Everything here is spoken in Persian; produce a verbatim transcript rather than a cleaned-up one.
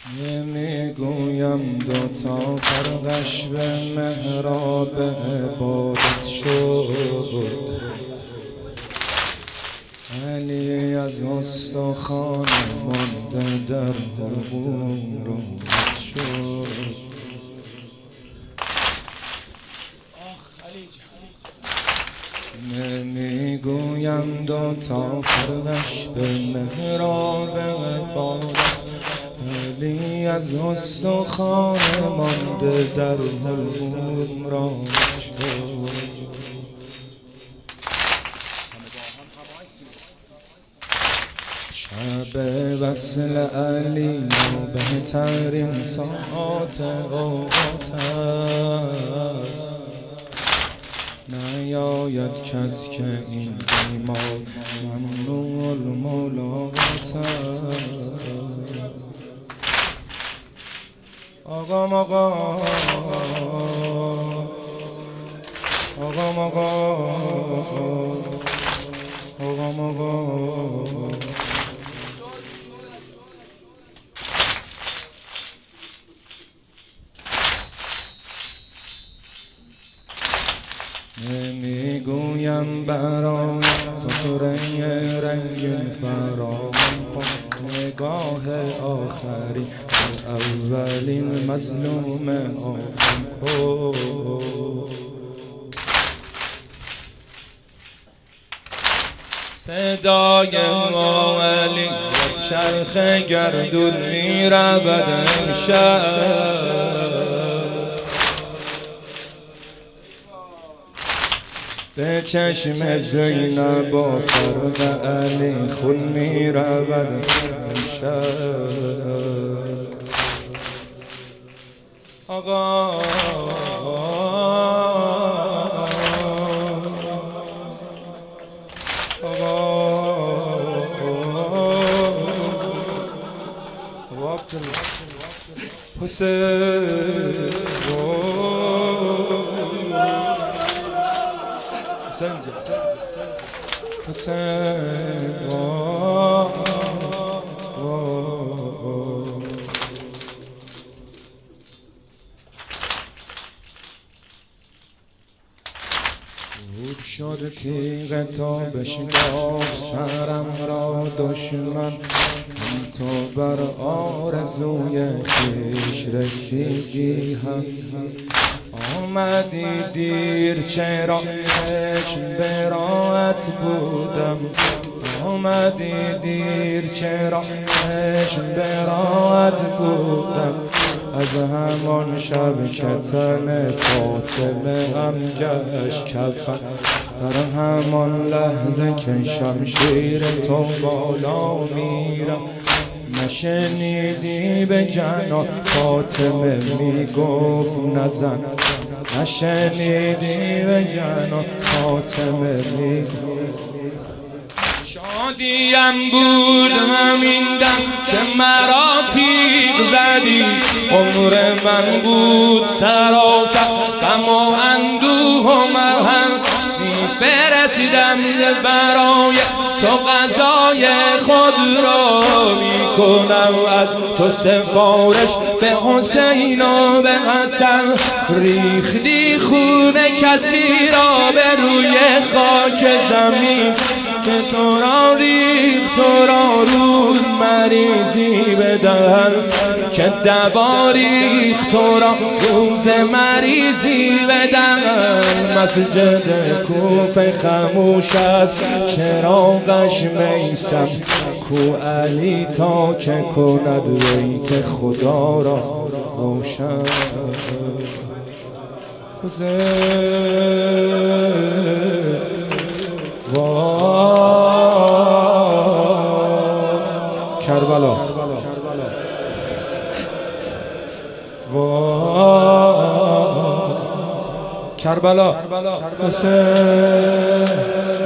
نمیگویم دوتا فرقش به محراب عبادت شد. علی از استخوان مانده در حقوق روزت شد. نمیگویم دوتا فرقش به محراب عبادت، علی از استخوان مانده در حلقوم را شد. شب وصل علی و بهترین ساعات اوقات است، نیاید کس که این بیمار ممنوع الملاقات است. آقا آقا آقا آقا آقا نمیگویم برای سطره رنگ فراوان کن نگاه آخری اولین مظلوم آن کن. صدای علی چرخ گردون می رود امشب، به چشم زینب و فرق علی خون می رود امشب. آقا حسین حسین خوب شد تیغ تا بشکافت سرم را دشمن، تو بر آرزوی خویش رسیدی هم. آمدی دیر چرا چشم براعت بودم، آمدی دیر چرا چشم براعت بودم. از همان شب که تن فاطمه غم گشت کفن، در همان لحظه که شمشیر تو بالا میرم. نشنیدی به جنان فاطمه میگفت نزن، نشنیدی به جنان فاطمه میگفت. شادیم بود همین دم که مرا تیغ زدی، عمر من بود سراسر غم و اندوه و مرهم. میفرستیدم برای تو غذای خود را، میکنم از تو سفارش به حسین و به حسن. ریختی خون کسی را به روی خاک زمین، که تو را ریخت تو را روز مریضی بدهن، که دوا ریخت تو را روز مریضی بدهن. مسجد کوفه خاموش است چراغش میسم، کو علی تا که کند بیت خدا را روشن. کربلا کربلا حسین